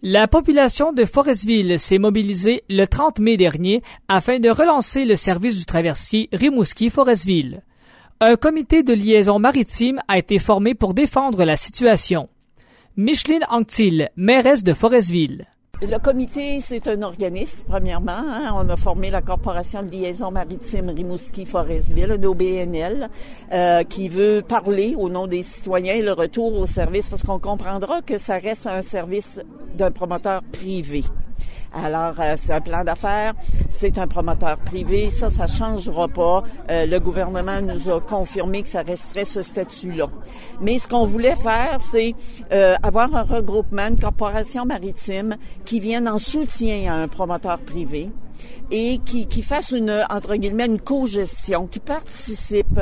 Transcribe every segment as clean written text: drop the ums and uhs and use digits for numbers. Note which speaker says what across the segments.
Speaker 1: La population de Forestville s'est mobilisée le 30 mai dernier afin de relancer le service du traversier Rimouski-Forestville. Un comité de liaison maritime a été formé pour défendre la situation. Micheline Anctil, mairesse de Forestville.
Speaker 2: Le comité, c'est un organisme, premièrement. On a formé la Corporation de liaison maritime Rimouski-Forestville, un OBNL, qui veut parler au nom des citoyens le retour au service, parce qu'on comprendra que ça reste un service d'un promoteur privé. Alors, c'est un plan d'affaires, c'est un promoteur privé, ça changera pas. Le gouvernement nous a confirmé que ça resterait ce statut-là. Mais ce qu'on voulait faire, c'est avoir un regroupement, une corporation maritime qui vienne en soutien à un promoteur privé et qui fasse entre guillemets, une co-gestion, qui participe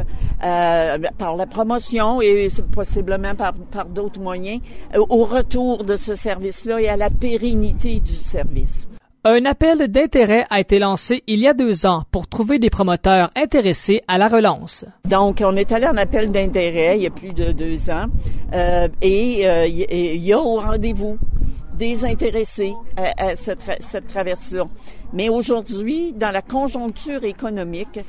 Speaker 2: par la promotion et possiblement par d'autres moyens au retour de ce service-là et à la pérennité du service.
Speaker 1: Un appel d'intérêt a été lancé il y a 2 ans pour trouver des promoteurs intéressés à la relance.
Speaker 2: Donc, on est allé en appel d'intérêt il y a plus de 2 ans il y a au rendez-vous des intéressés à cette traversée-là. Mais aujourd'hui, dans la conjoncture économique,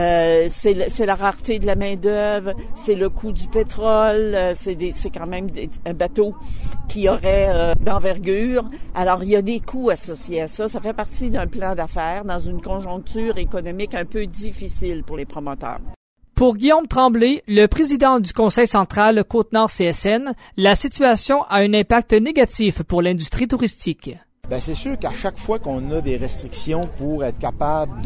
Speaker 2: c'est la rareté de la main-d'œuvre, c'est le coût du pétrole, c'est quand même un bateau qui aurait d'envergure. Alors, il y a des coûts associés à ça. Ça fait partie d'un plan d'affaires dans une conjoncture économique un peu difficile pour les promoteurs.
Speaker 1: Pour Guillaume Tremblay, le président du Conseil central Côte-Nord CSN, la situation a un impact négatif pour l'industrie touristique.
Speaker 3: Bien, c'est sûr qu'à chaque fois qu'on a des restrictions pour être capable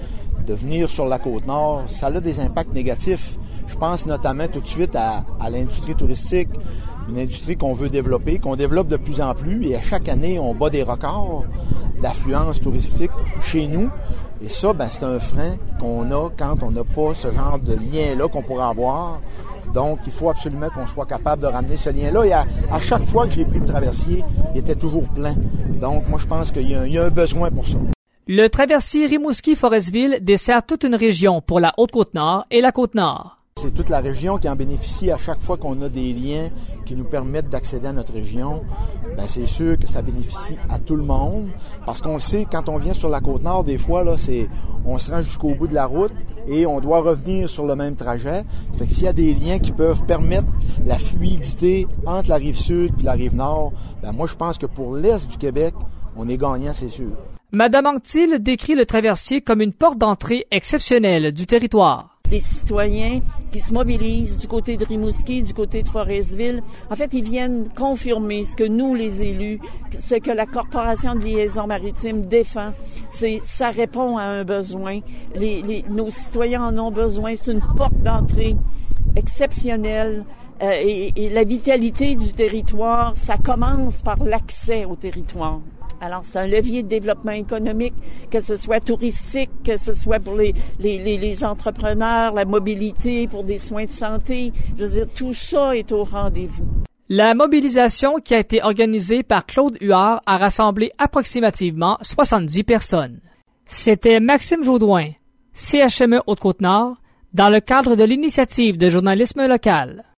Speaker 3: de venir sur la Côte-Nord, ça a des impacts négatifs. Je pense notamment tout de suite à l'industrie touristique, une industrie qu'on veut développer, qu'on développe de plus en plus, et à chaque année, on bat des records d'affluence touristique chez nous. Et ça, c'est un frein qu'on a quand on n'a pas ce genre de lien-là qu'on pourrait avoir. Donc, il faut absolument qu'on soit capable de ramener ce lien-là. Et à chaque fois que j'ai pris le traversier, il était toujours plein. Donc, moi, je pense qu'il y a un besoin pour ça.
Speaker 1: Le traversier Rimouski-Forestville dessert toute une région pour la Haute-Côte-Nord et la Côte-Nord.
Speaker 3: C'est toute la région qui en bénéficie à chaque fois qu'on a des liens qui nous permettent d'accéder à notre région. C'est sûr que ça bénéficie à tout le monde. Parce qu'on le sait, quand on vient sur la Côte-Nord, des fois, là, on se rend jusqu'au bout de la route et on doit revenir sur le même trajet. Fait que s'il y a des liens qui peuvent permettre la fluidité entre la rive sud et la rive nord, moi, je pense que pour l'Est du Québec, on est gagnant, c'est sûr.
Speaker 1: Madame Anctil décrit le traversier comme une porte d'entrée exceptionnelle du territoire.
Speaker 2: Des citoyens qui se mobilisent du côté de Rimouski, du côté de Forestville. En fait, ils viennent confirmer ce que nous, les élus, ce que la Corporation de liaison maritime défend. Ça répond à un besoin. Nos citoyens en ont besoin. C'est une porte d'entrée exceptionnelle. Et la vitalité du territoire, ça commence par l'accès au territoire. Alors, c'est un levier de développement économique, que ce soit touristique, que ce soit pour les entrepreneurs, la mobilité, pour des soins de santé. Je veux dire, tout ça est au rendez-vous.
Speaker 1: La mobilisation qui a été organisée par Claude Huard a rassemblé approximativement 70 personnes. C'était Maxime Jodoin, CHME Haute-Côte-Nord, dans le cadre de l'initiative de journalisme local.